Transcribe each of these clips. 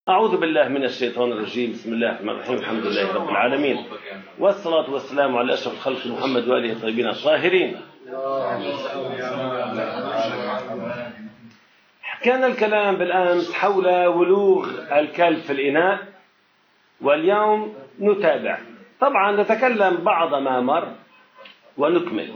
أعوذ بالله من الشيطان الرجيم. بسم الله الرحمن الرحيم. الحمد لله رب العالمين، والصلاة والسلام على أشرف الخلق محمد وآله الطيبين الطاهرين. كان الكلام بالأمس حول ولوغ الكلب في الإناء، واليوم نتابع. طبعا نتكلم بعض ما مر ونكمل.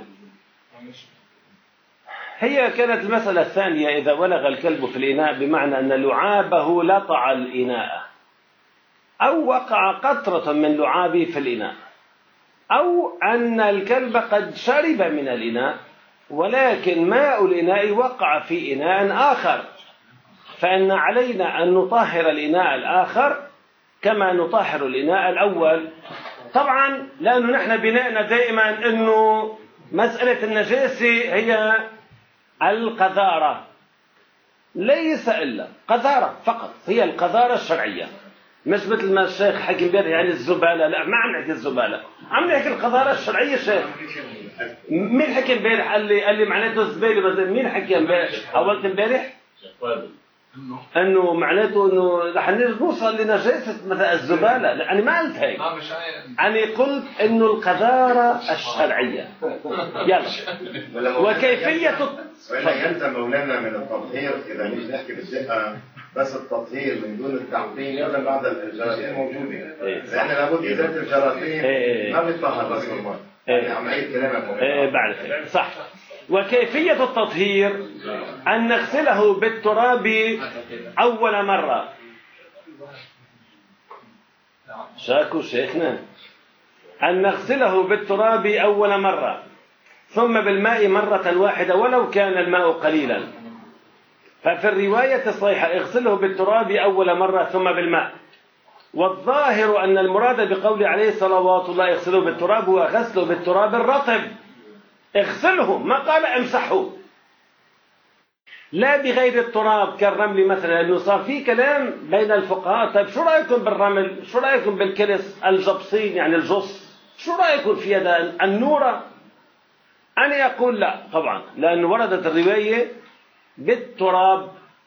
هي كانت المسألة الثانية: إذا ولغ الكلب في الإناء، بمعنى أن لعابه لطع الإناء، أو وقع قطرة من لعابه في الإناء، أو أن الكلب قد شرب من الإناء ولكن ماء الإناء وقع في إناء آخر، فإن علينا أن نطهر الإناء الآخر كما نطهر الإناء الأول. طبعا لأنه نحن بناءنا دائما أنه مسألة النجاسة هي القذارة، ليس إلا قذارة فقط، هي القذارة الشرعية، مش مثل ما الشيخ حكي امبارح يعني الزبالة. لا، ما عم نحكي الزبالة، عم نحكي القذارة الشرعية. شيخ مين حكي امبارح قال لي معناته الزبالة؟ مين حكي امبارح؟ أولت امبارح انه معناته انه رح نوصل لنجاسة مثلا الزبالة. لا، انا ما قلت هيك، انا قلت انه القذارة الشرعية. يلا، وكيفية وإنك أنت مولانا من التطهير، إذا مش نحكي بالدقة بس التطهير من دون التعقيم لازم بعد الجراثيم موجودة، لأن لابد إزالة الجراثيم ما بيطهر بس الماء. يعني عملية كلامك بعرف صح. وكيفية التطهير أن نغسله بالتراب أول مرة. شاكو شيخنا، أن نغسله بالتراب أول مرة، ثم بالماء مرة واحدة ولو كان الماء قليلا. ففي الرواية الصحيحة اغسله بالتراب أول مرة ثم بالماء. والظاهر أن المراد بقول عليه صلوات الله اغسله بالتراب هو غسله بالتراب الرطب. اغسله، ما قال امسحه، لا بغير التراب كالرمل مثلا، لأنه صار في كلام بين الفقهاء. طيب شو رأيكم بالرمل؟ شو رأيكم بالكرس الجبصين يعني الجص؟ شو رأيكم في هذا النورة؟ أنا أقول لا طبعا، لأن وردت الرواية بالتراب.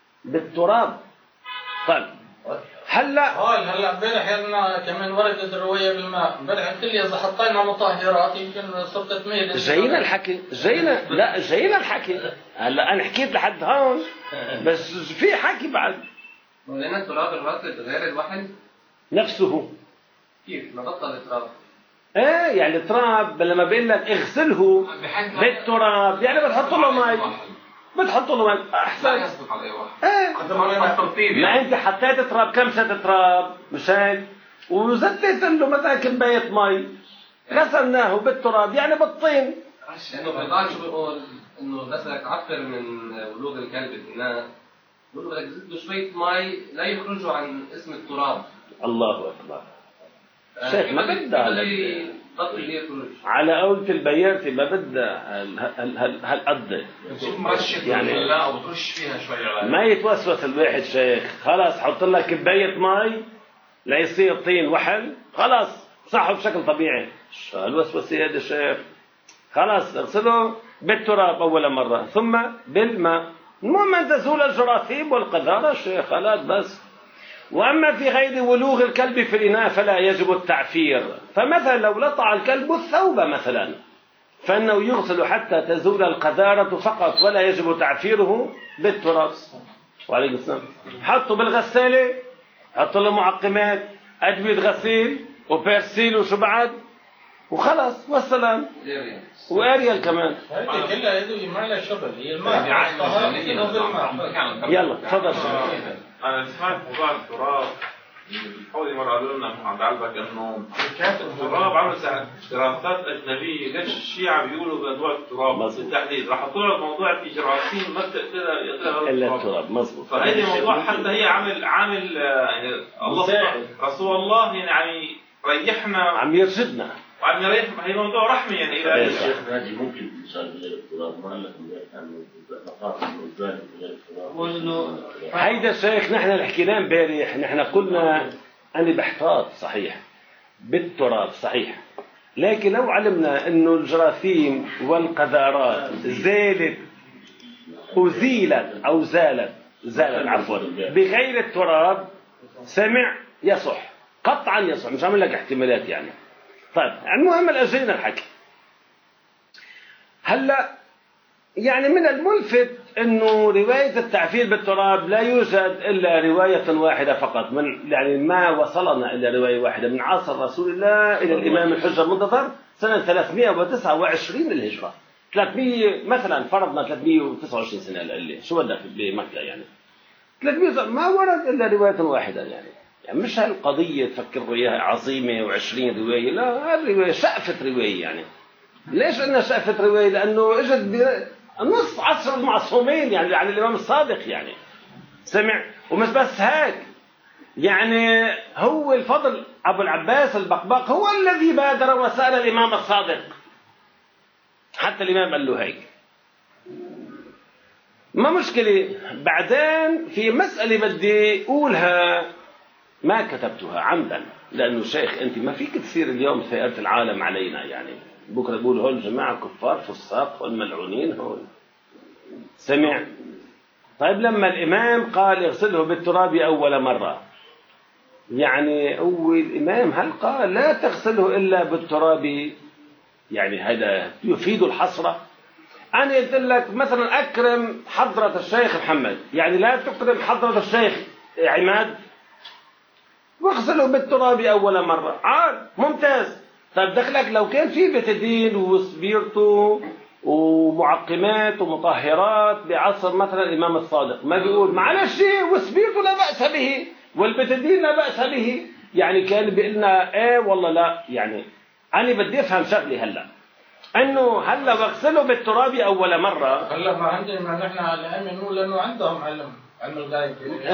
طيب هلا امبارح يا كمان وردت الروايه بالماء. امبارح قلت لي اذا حطينا مطهرات يمكن صرت تميل. جاينا الحكي. هلا انا حكيت لحد هون، بس في حكي بعد. لأن التراب الرطب غير الوحل نفسه. كيف ما بطل التراب؟ يعني التراب لما بقول لك اغسله بالتراب يعني بتحط له مي، احسن. ما انت حطيت تراب، كم شت تراب مش هيك، وزتت له مثلا كمية مي، غسلناه بالتراب يعني بالطين. انه في شو بيقول انه بس بدك تعفر من ولوغ الكلب الاناء، بقول بدك تزيد له شوية مي لا يخرجوا عن اسم التراب. الله اكبر. شيخ ما بدها على قولة البياتي، ما بدها هالقد يعني لا وترش فيها شوي ما يتوسوس الواحد. شيخ خلاص حط لك كباية مي ليصير طين وحل، خلاص صحه بشكل طبيعي. شو هالوسوسة هذا شيخ؟ خلاص اغسله بالتراب أول مرة ثم بالماء، المهم أن تزول الجراثيم والقذارة شيخ، خلاص بس. وأما في غير ولوغ الكلب في الإناء فلا يجب التعفير. فمثلا لو لطع الكلب الثوب مثلا فإنه يغسل حتى تزول القذارة فقط، ولا يجب تعفيره بالتراب. وعليكم السلام. حطوا بالغسالة، حطوا له معقمات، أدوية غسيل وبيرسيل وشو بعد، وخلاص والسلام. واريال كمان. هذه كلها يدوي ما لها شغل، هي الماء. يلا تفضل. أنا سمعت موضوع التراب حولي مرة قالوا لنا عند علبك إنه التراب عمل دراسات أجنبية، ليش الشيعة بيقولوا بموضوع التراب بالتحديد راح يحطوا له موضوع في جراثيم ما بتقدر إلا التراب. مظبوط. فهذا موضوع حتى هي عامل يعني الله رسول الله يعني ريحنا، عم يرشدنا وعم يريح. هي موضوع رحمة يعني إلى الشيخ ناجي ممكن تشارك غير التراب، ما لك هيدا الشيخ نحن اللي حكيناه امبارح. نحن قلنا أنا بحتاط صحيح بالتراب صحيح، لكن لو علمنا إنه الجراثيم والقذارات زالت وزيلت أو زالت عفوا بغير التراب سمع يصح قطعا، يصح، مش عامل لك احتمالات يعني. طيب المهم الأجرين الحكي. هلا يعني من الملفت انه روايه التعفير بالتراب لا يوجد الا روايه واحده فقط، من يعني ما وصلنا الا روايه واحده من عصر رسول الله الى الامام الحجه المنتظر سنه 329 للهجره. 300 مثلا فرضنا 329 سنه للي شو بدك بمكه يعني 300 ما ورد الا روايه واحده يعني مش هالقضيه تفكر اياها عظيمه و20 روايه، لا هالروايه شقفه روايه يعني. ليش قلنا شقفه روايه؟ لانه اجت نص عصر المعصومين يعني عن الامام الصادق يعني سمع. ومش بس هيك يعني هو الفضل ابو العباس البقبق هو الذي بادر وسأل الامام الصادق، حتى الامام قال له هيك. ما مشكله. بعدين في مساله بدي اقولها ما كتبتها عمدا، لانه شيخ انت ما فيك تصير اليوم ثائرة العالم علينا يعني. بكره بقول هول جماعه كفار فساق والملعونين هول سمع. طيب لما الامام قال اغسله بالتراب اول مره، يعني هو الامام هل قال لا تغسله الا بالتراب؟ يعني هذا يفيد الحصره. انا قلت لك مثلا اكرم حضره الشيخ محمد، يعني لا تكرم حضره الشيخ عماد واغسله بالتراب اول مره. عاد ممتاز. طيب دخلك لو كان في بتدين وسبيرتو ومعقمات ومطهرات بعصر مثلا الامام الصادق، ما بيقول معلش وسبيرتو لا باس به والبتدين لا باس به، يعني كان بيقول لنا ايه والله لا. يعني انا بدي افهم شغلي هلا انه هلا بغسله بالتراب اول مره. هلا ما عندنا نحن الائمه نقول لانه عندهم علم الغيب.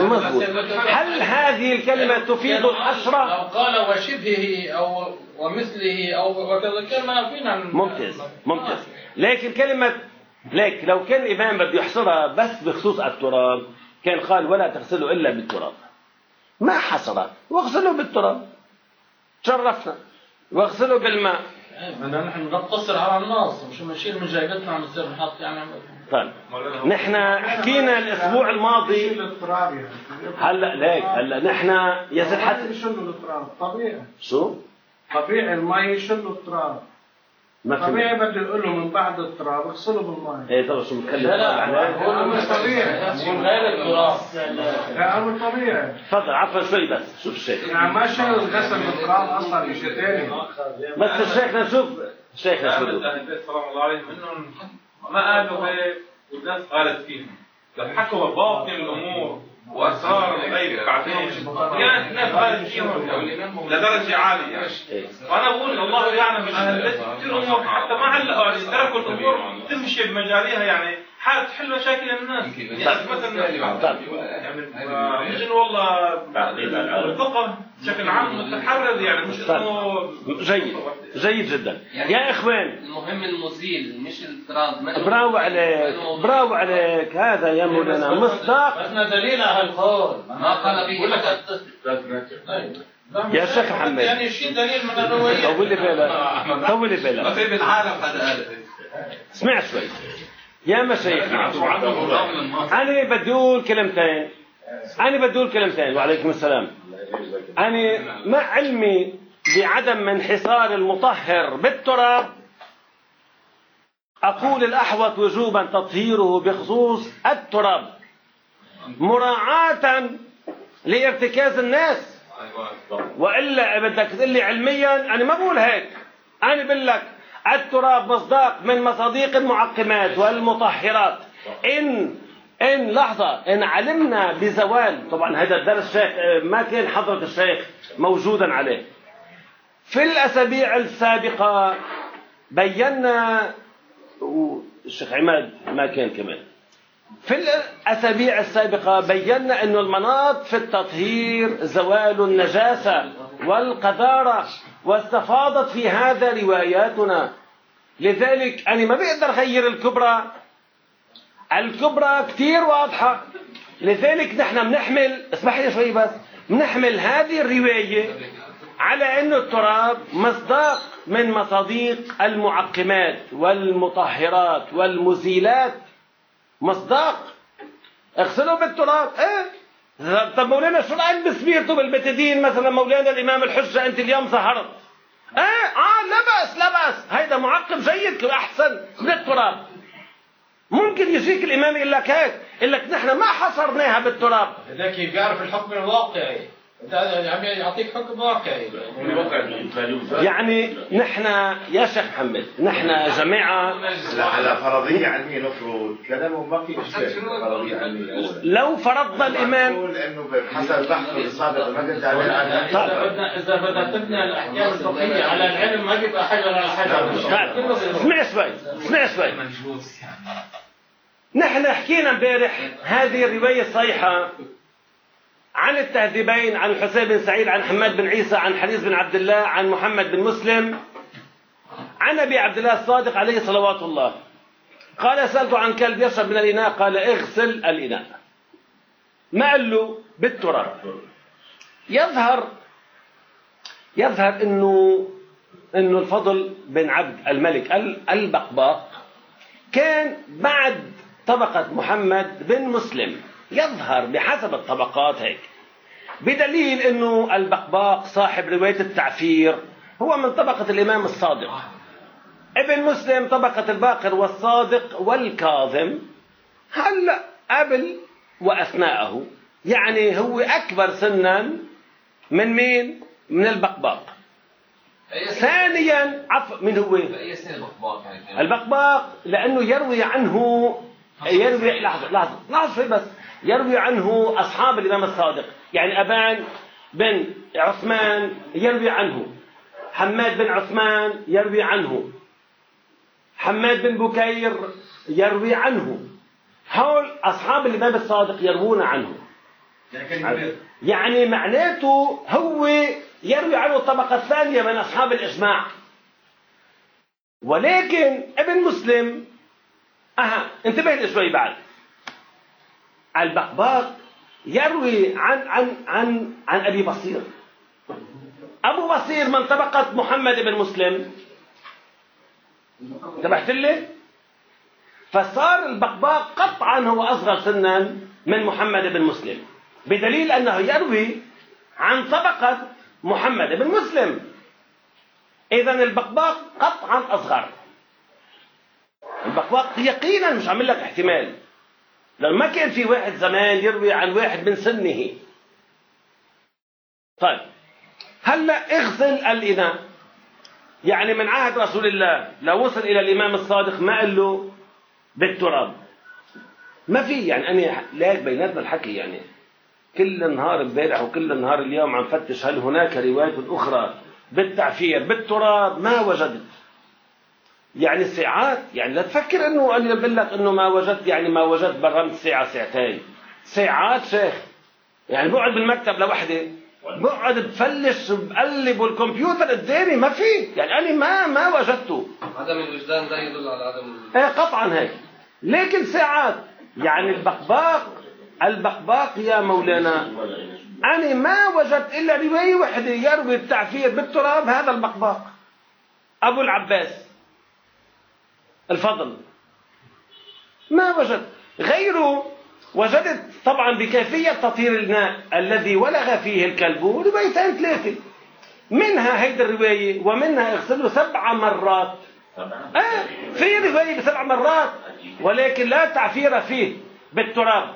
هل هذه الكلمه تفيد الحصره؟ لو قال وشبهه او ومثله او وكذا كان ما فينا. ممتاز ممتاز. لكن كلمه ليك لو كان الامام بده يحصرها بس بخصوص التراب كان قال ولا تغسله الا بالتراب، ما حصرها واغسله بالتراب تشرفنا واغسله بالماء. نحن نقتصر على النص مش نشيل من جايبتنا عم نصير نحط يعني. طيب نحن حكينا الاسبوع الماضي هلا ليك هلا نحن يا سيد حسن يشلوا التراب طبيعي. شو؟ طبيعي المي يشلوا التراب. طبيعي بدي اقول له من بعد التراب اغسله بالمي. ايه طبعا شو متكلم؟ لا هو مش طبيعي غير التراب. لا هو طبيعي. تفضل عفوا شوي بس شوف الشيخ. يعني ما شيل الغسل بالتراب اصلا شيء ثاني. بس الشيخ نشوف شيخنا شو بده. سلام الله عليهم انهم ما قالوا هيك والناس قالت فيهم، لو حكوا باطن الامور واسرار الغيب بعدين كانت الناس قالت فيهم لدرجه عاليه يعني. وانا بقول الله يعلم كثير امور حتى ما علقوا عليه تركوا الامور تمشي بمجاريها يعني حال تحل مشاكل الناس. يعني مثلا يعني مش انه والله الفقه بشكل عام متحرر يعني مش انه جيد جيد جدا يا اخوان. المهم المزيل مش التراب. برافو عليك برافو عليك. هذا يا مولانا مصداق. بس دليل على القول ما قال به يا شيخ محمد يعني شيء دليل من الروايات. طول لي بالك طول لي بالك. ما في بالعالم هذا اسمع شوي يا مشايخنا. أنا بدي أقول كلمتين وعليكم السلام. أنا مع علمي بعدم انحصار المطهر بالتراب أقول الأحوط وجوبا تطهيره بخصوص التراب مراعاة لارتكاز الناس. وإلا بدك تقول لي علميا أنا ما بقول هيك. أنا بقول لك التراب مصداق من مصاديق المعقمات والمطهرات. إن لحظة إن علمنا بزوال، طبعا هذا الدرس الشيخ ما كان حضرة الشيخ موجودا عليه. في الأسابيع السابقة بينا والشيخ عماد ما كان كمان. في الأسابيع السابقة بينا أن المناط في التطهير زوال النجاسة والقذارة، واستفاضت في هذا رواياتنا. لذلك أنا ما بقدر أغير الكبرى كتير واضحة. لذلك نحن بنحمل اسمح لي شوي بس بنحمل هذه الرواية على أنه التراب مصداق من مصاديق المعقمات والمطهرات والمزيلات. مصداق اغسله بالتراب. ايه طب مولانا شو رأيك بسبيرته بالبتدين مثلا مولانا الإمام الحجة أنت اليوم ظهرت لا بأس هيدا معقب جيد وأحسن من التراب. ممكن يجيك الإمام يقول لك هيك، يقول لك نحن ما حصرناها بالتراب. هذاك بيعرف الحكم الواقعي، عم يعطيك حكم واقعي. يعني نحن يا شيخ محمد نحن جماعة على فرضية علمية نفرض كلامه ما في إشكال. فرضية علمية لو فرضنا الإمام نقول إنه بحسب بحثه السابق ما قد إذا بدنا تبني الأحكام الفقهية على العلم ما بيبقى حجر على حجر. اسمع شوي. نحن حكينا امبارح هذه الرواية الصحيحة عن التهذيبين، عن الحسين بن سعيد، عن حماد بن عيسى، عن حريص بن عبد الله، عن محمد بن مسلم، عن أبي عبد الله الصادق عليه صلوات الله. قال سألت عن كلب يشرب من الإناء، قال اغسل الإناء. ما قال له بالتراب. يظهر إنه الفضل بن عبد الملك البقباق كان بعد طبقة محمد بن مسلم، يظهر بحسب الطبقات هيك، بدليل انه البقباق صاحب رواية التعفير هو من طبقة الامام الصادق، ابن مسلم طبقة الباقر والصادق والكاظم، هلا قبل واثناءه، يعني هو اكبر سنا من مين؟ من البقباق. ثانيا من هو البقباق؟ لانه يروي عنه لحظة بس، يروي عنه أصحاب الإمام الصادق، يعني أبان بن عثمان يروي عنه، حماد بن عثمان يروي عنه، حماد بن بكير يروي عنه، هول أصحاب الإمام الصادق يروون عنه. يعني معناته هو يروي عنه الطبقة الثانية من أصحاب الإجماع. ولكن ابن مسلم انتبه لي شوي بعد، البقباق يروي عن أبي بصير. أبو بصير من طبقة محمد بن مسلم، انتبهت لي؟ فصار البقباق قطعا هو أصغر سنا من محمد بن مسلم، بدليل أنه يروي عن طبقة محمد بن مسلم. إذن البقباق قطعا أصغر. البقباق يقينا مش عامل لك احتمال، لأن ما كان في واحد زمان يروي عن واحد من سنه. طيب هلا اغسل الإناء، يعني من عهد رسول الله لو وصل إلى الإمام الصادق ما قال له بالتراب، ما في. يعني أنا لاقي بيناتنا الحكي، يعني كل النهار امبارح وكل النهار اليوم عم فتش هل هناك روايات أخرى بالتعفير بالتراب، ما وجدت. يعني ساعات، يعني لا تفكر انه انا بقول لك انه ما وجدت، يعني ما وجدت برمت ساعه ساعتين، ساعات شيخ. يعني بقعد بالمكتب لوحدي، بقعد بفلش بقلب والكمبيوتر قدامي ما في، يعني انا ما وجدته. عدم الوجدان ده يدل على عدم قطعا هيك. لكن ساعات يعني البقباق يا مولانا انا ما وجدت الا روايه واحده يروي التعفير بالتراب، هذا البقباق ابو العباس الفضل، ما وجد غيره. وجدت طبعا بكيفية تطهير الماء الذي ولغ فيه الكلب روايتين ثلاثة، منها هيدي الرواية ومنها اغسله 7 مرات. في رواية ب7 مرات ولكن لا تعفير فيه بالتراب.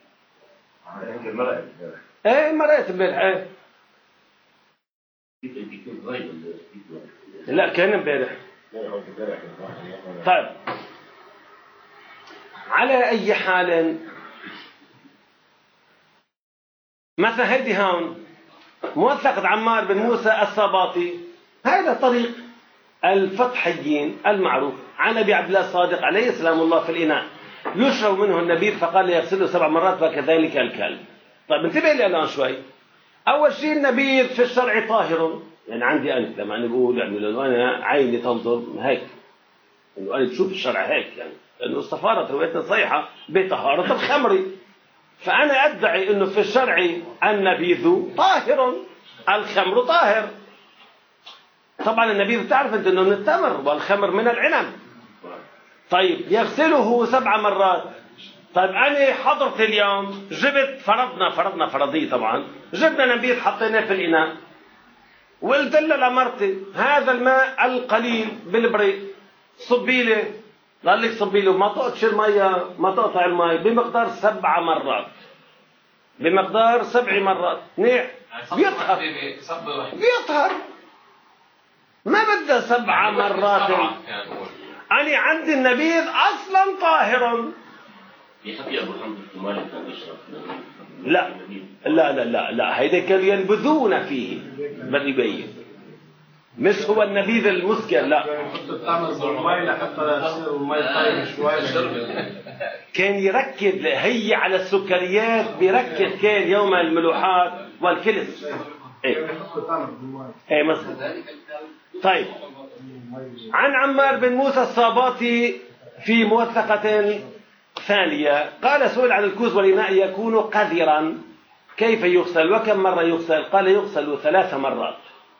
مرأت امبارح. لا كان امبارح. طيب على أي حال، مثلا هيدي هون موثقة عمار بن موسى الصباطي، هذا طريق الفتحيين المعروف عن أبي عبد الله الصادق عليه سلام الله في الإناء يشرب منه النبيذ، فقال يغسله 7 مرات وكذلك الكلب. طيب انتبه لي الآن شوي. أول شيء النبيذ في الشرع طاهر، يعني عندي أنا لما أنا بقول يعني لو أنا عيني تنظر هيك، إنه أنا تشوف الشرع هيك، يعني لأنه استفارت روايتنا صحيحة بطهارة الخمر، فأنا أدعي إنه في الشرع النبيذ طاهر، الخمر طاهر. طبعا النبيذ تعرف أنت إنه من التمر والخمر من العنب. طيب يغسله 7 مرات، طيب أنا حضرت اليوم جبت فرضنا فرضية طبعا، جبنا نبيذ حطيناه في الإناء وقلت لها لمرتي هذا الماء القليل بالبريق صبي لي، قال لك صبي له ما تقطش المية، ما تقطع المي بمقدار 7 مرات، بمقدار 7 مرات. منيح بيطهر ما بدها 7 مرات. أنا عندي النبيذ أصلا طاهر. يحكي أبو حمد الثمالي كان يشرب. لا هيدا كانوا ينبذون فيه بالربية، مش هو النبيذ المسكر. لا كان يركز هي على السكريات، بيركز كان يوم الملوحات والكلس. ايه مظبوط. طيب عن عمار بن موسى الصاباتي في موثقة ثانية قال سئل عن الكوز والإناء يكون قذرا كيف يغسل وكم مرة يغسل؟ قال يغسل 3 مرات.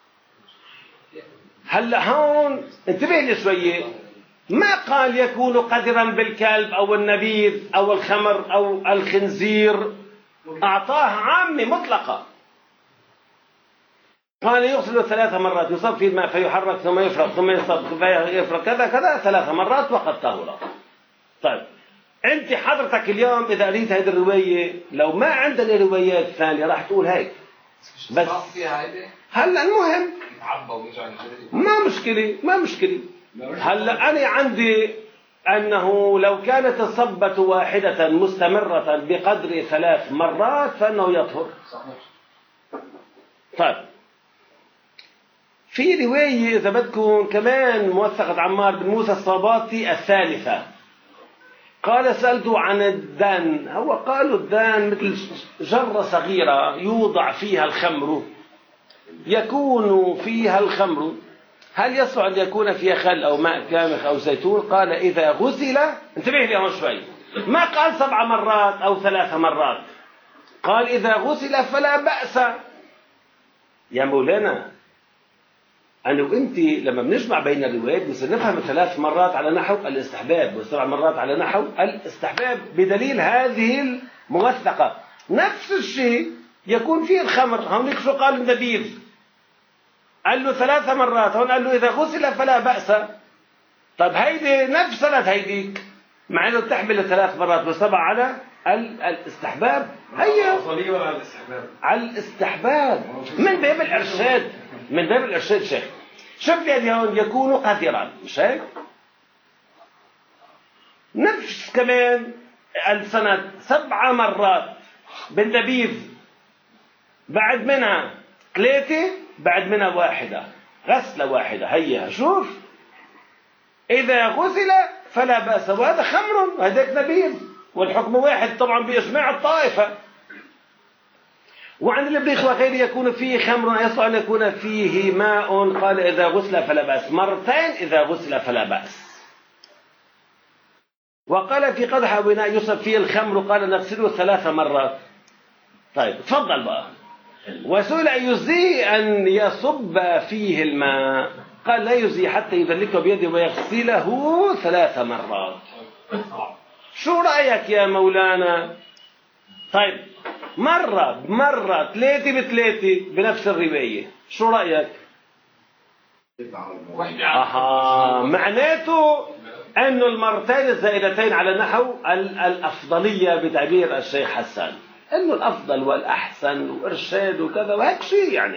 هلا هون انتبه لي شوية، ما قال يكون قذرا بالكلب أو النبيذ أو الخمر أو الخنزير، أعطاه عامة مطلقة. قال يغسل 3 مرات، يصب في الماء فيحرك ثم يفرق ثم يصب فيفرق كذا 3 مرات وقد طهر. طيب انت حضرتك اليوم اذا قريت هذه الروايه، لو ما عندنا روايات ثانيه راح تقول هيك بس. هلا المهم ما مشكله. هلا انا عندي انه لو كانت الصبة واحدة مستمرة بقدر 3 مرات فانه يطهر. طيب في روايه اذا بدكم كمان موثقة عمار بن موسى الصاباتي الثالثة، قال سألته عن الدان، هو قالوا الدان مثل جرة صغيرة يوضع فيها الخمر، يكون فيها الخمر، هل يصلح أن يكون فيها خل أو ماء كامخ أو زيتون؟ قال إذا غسل، انتبه لي هون شوي، ما قال 7 مرات أو 3 مرات، قال إذا غسل فلا بأس. يا مولانا أنا وأنت لما بنجمع بين الروايات بنصير نفهم 3 مرات على نحو الاستحباب و7 مرات على نحو الاستحباب بدليل هذه الموثقة. نفس الشيء يكون فيه الخمر، هونيك شو قال النبيذ؟ قال له 3 مرات، هون قال له إذا غسل فلا بأس. طب هيدي نفسها هيديك مع أنه تحمل 3 مرات و7 على الاستحباب، هي على الاستحباب من باب الإرشاد، من باب الإرشاد. شوف لي هون يكون قذرا، مش هيك؟ نفس كمان السند 7 مرات بالنبيذ، بعد منها 3، بعد منها 1، غسلة واحدة. هيها شوف إذا غسل فلا بأس، وهذا خمر هذاك نبيذ والحكم واحد طبعا بإجماع الطائفة. وعن الإبريق وغيره يكون فيه خمر يصلح أن يكون فيه ماء، قال إذا غسل فلا بأس، 2 إذا غسل فلا بأس. وقال في قدح وإناء يصب فيه الخمر قال نغسله 3 مرات. طيب تفضل بقى. وسئل يجزيه أن يصب فيه الماء؟ قال لا يجزي حتى يدلكه بيده ويغسله 3 مرات. شو رأيك يا مولانا؟ طيب مرة بمرة 3 ب3 بنفس الرواية، شو رأيك؟ معناته أنه المرتين الزائدتين على نحو الأفضلية بتعبير الشيخ حسان، أنه الأفضل والأحسن وإرشاد وكذا وهيك شيء، يعني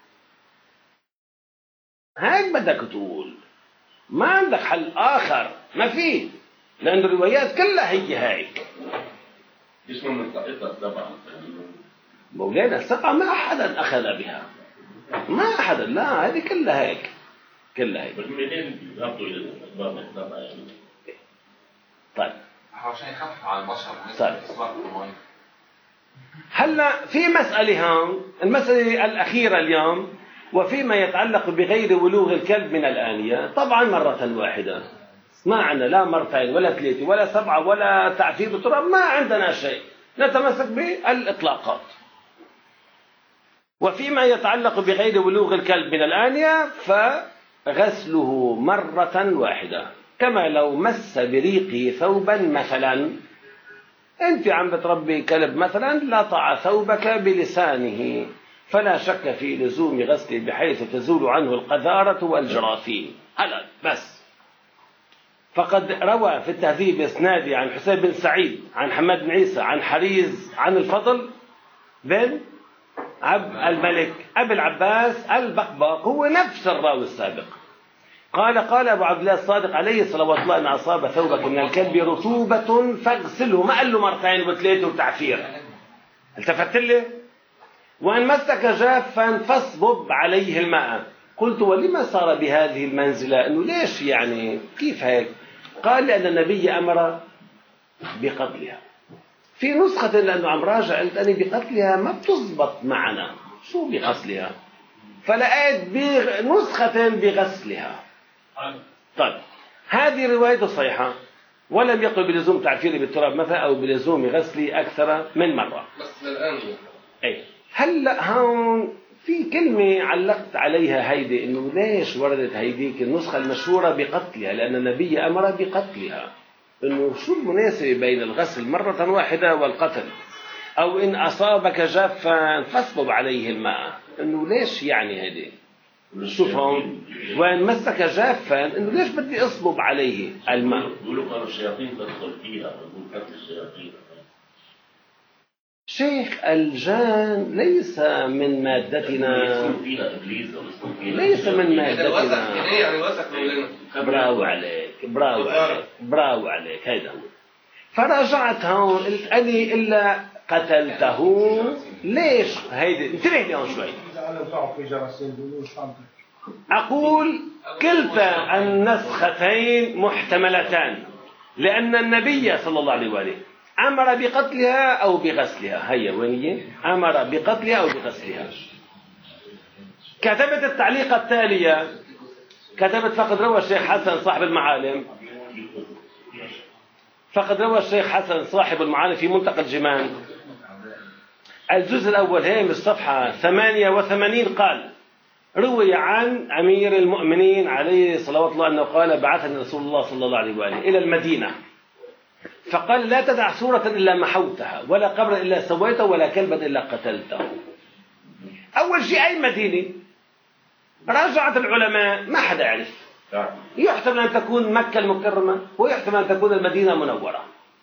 هيك بدك تقول، ما عندك حل آخر، ما فيه، لأن الروايات كلها هي هيك. اسمه من طريقة 7 مولانا 7 ما أحدا أخذ بها، ما أحدا، لا هذه كلها هيك، كلها هيك. بس منين يربطوا إلى الأسباب من 7 يعني؟ طيب عشان يخفف على البشر. طيب هلا في مسألة هون، المسألة الأخيرة اليوم، وفيما يتعلق بغير ولوغ الكلب من الآنية، طبعا مرة واحدة، ما عندنا لا 2 ولا 3 ولا 7 ولا تعفير بالتراب، ما عندنا شيء، نتمسك بالإطلاقات. وفيما يتعلق بغير ولوغ الكلب من الآنية فغسله مرة واحدة، كما لو مس بريقه ثوبا مثلا، أنت عم بتربي كلب مثلا لطع ثوبك بلسانه، فلا شك في لزوم غسله بحيث تزول عنه القذارة والجراثيم. هلا بس. فقد روى في التهذيب إسنادي عن حسين بن سعيد عن حماد بن عيسى عن حريز عن الفضل بن عبد الملك أبي العباس البقبق، هو نفس الراوي السابق، قال أبو عبد الله الصادق عليه صلوات الله أن أصاب ثوبك من الكلب رطوبة فاغسله. ما قال له مرتين وثلاثة وتعفير، التفت لي. وأن مسك جافا فاصبب عليه الماء. قلت ولما صار بهذه المنزلة؟ أنه ليش يعني كيف هيك؟ قال لأن النبي أمر بقتلها. في نسخة لأنه عم راجع قلت أنا بقتلها ما بتزبط معنا، شو بغسلها؟ فلقيت بنسخة بغسلها. طيب هذه رواية صحيحة، ولم يقل بلزوم تعفيري بالتراب مثلا أو بلزوم غسلي أكثر من مرة. بس الآن أي هلا هون في كلمة علقت عليها هيدي، إنه ليش وردت هيديك النسخة المشهورة بقتلها؟ لأن النبي أمر بقتلها. إنه شو المناسبة بين الغسل مرة واحدة والقتل؟ أو إن أصابك جافا فاصبب عليه الماء، إنه ليش يعني هيدي؟ شوف هون وإن مسك جافا، إنه ليش بدي أصبب عليه الماء؟ يقولوا قالوا الشياطين تدخل فيها، يقول قتل الشياطين. شيخ الجان ليس من مادتنا، ليس من مادتنا. براو عليك براو عليك براو عليك. هيدا فرجعت هون قلت أني إلا قتلته. ليش هيدي؟ انتبه لي هون شوي. أقول كلتا النسختين محتملتان، لأن النبي صلى الله عليه وآله أمر بقتلها أو بغسلها. هيا وين هي؟ أمر بقتلها أو بغسلها. كتبت التعليقة التالية، كتبت فقد روى الشيخ حسن صاحب المعالم، فقد روى الشيخ حسن صاحب المعالم في منتقى الجمان الجزء الأول هامش صفحة 88 قال: روي عن أمير المؤمنين عليه صلوات الله أنه قال: بعثني رسول الله صلى الله عليه وآله إلى المدينة فقال: لا تدع سورة إلا محوتها، ولا قبرا إلا سويته، ولا كلبا إلا قتلته. أول شيء أي مدينة؟ راجعت العلماء ما حدا يعرف. يحتمل أن تكون مكة المكرمة، ويحتمل أن تكون المدينة المنورة.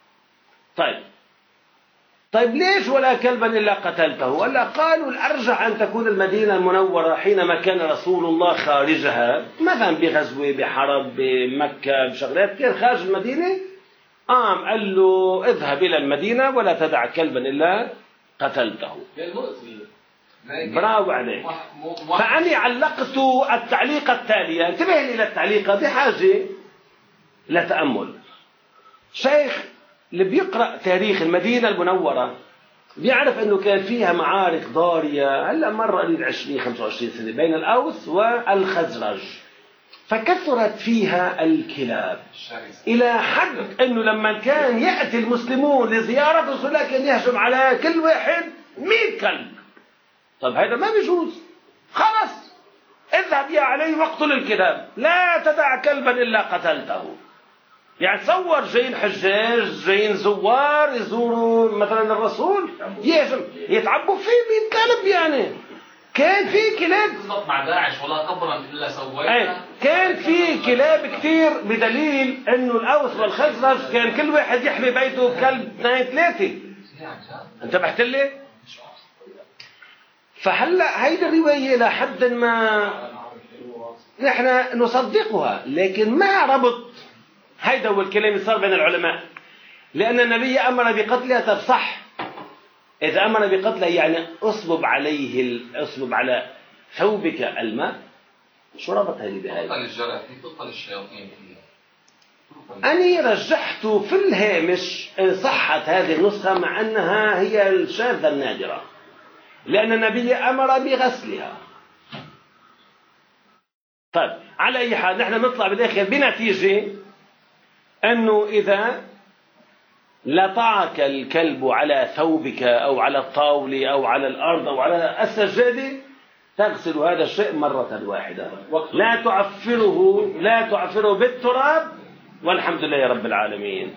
طيب ليش ولا كلبا إلا قتلته؟ ولا قالوا الأرجح أن تكون المدينة المنورة حينما كان رسول الله خارجها، مثلا بغزوة بحرب بمكة بشغلات، كان خارج المدينة قال له: اذهب إلى المدينة ولا تدع كلبا إلا قتلته. برافو عليك. فأني علقت التعليقة التالية، انتبه لي للتعليقة بحاجة لتأمل. شيخ اللي بيقرأ تاريخ المدينة المنورة بيعرف أنه كان فيها معارك ضارية، هلأ مرة قريب 20-25 سنة بين الأوس والخزرج، فكثرت فيها الكلاب إلى حد أنه لما كان يأتي المسلمون لزيارة رسول الله كان يهجم على كل واحد 100 كلب. طب هذا ما بيجوز، خلص اذهب يا علي واقتل الكلاب، لا تدع كلبا إلا قتلته. يعني تصور جايين حجاج، جايين زوار يزوروا مثلا الرسول، يهجم يتعبوا فيه 100 كلب. يعني كان في كلاب مع داعش ولا قبرا الا سويته. كان في كلاب كثير، بدليل انه الاوس والخزرج كان كل واحد يحمي بيته بكلب 2-3. انتبهت لي؟ فهلا هيدي الروايه لحد ما نحن نصدقها، لكن ما ربط. هيدا هو الكلام اللي صار بين العلماء، لان النبي امر بقتلها. طب صح، إذا أمر بقتله يعني أصبب على ثوبك الماء، شو ربط هذه بهذه؟ تقتل الجراثيم، تقتل الشياطين فيها. أنا رجحت في الهامش إن صحت هذه النسخة، مع أنها هي الشاذة النادرة، لأن النبي أمر بغسلها. طيب على أي حال نحن نطلع بالآخر بنتيجة أنه إذا لطعك الكلب على ثوبك أو على الطاولة أو على الأرض أو على السجادة، تغسل هذا الشيء مرة واحدة، لا تعفره بالتراب، والحمد لله رب العالمين.